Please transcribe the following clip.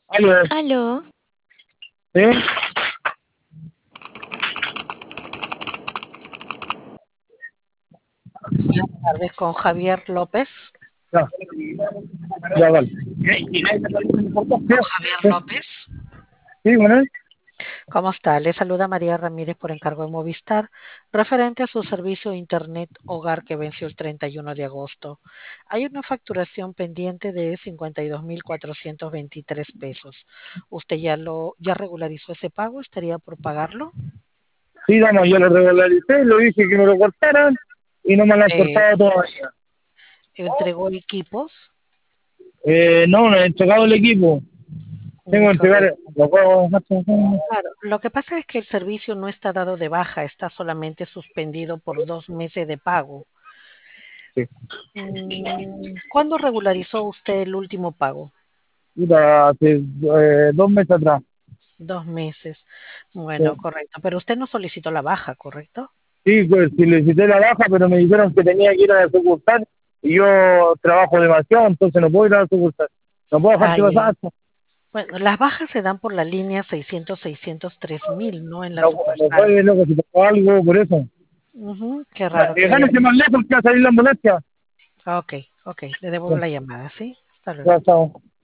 Aló, Aló, ¿sí? Buenas tardes con Javier López. Ya, ya, vale. Con Javier Sí, López. sí, bueno, ¿Cómo está? Le saluda María Ramírez por encargo de Movistar, referente a su servicio de Internet Hogar que venció el 31 de agosto. Hay una facturación pendiente de 52.423 pesos. ¿Usted ya regularizó ese pago? ¿Estaría por pagarlo? sí, vamos, yo lo regularicé, lo dije que me lo cortaran y no me lo han Eh, cortado todavía. ¿Entregó equipos? No, no he entregado el equipo. Tengo que entregar, Correcto. lo puedo Claro, lo que pasa es que el servicio no está dado de baja, está solamente suspendido por 2 meses de pago. sí. ¿Cuándo regularizó usted el último pago? Mira, hace 2 meses atrás. 2 meses. Bueno, Sí, correcto. Pero usted no solicitó la baja, ¿correcto? sí, pues sí le cité la baja, pero me dijeron que tenía que ir a la sucursal y yo trabajo demasiado, entonces no puedo ir a la sucursal. No puedo dejarte Ay, pasar. bueno, las bajas se dan por la línea 600-603.000, no en la No, no sucursal. puede, loco, si tengo algo por eso. Qué raro que haya. Gánese más lejos que va a salir la ambulancia. Ok, ok, le devuelvo Ya, la llamada, ¿sí? Hasta luego. ya estamos.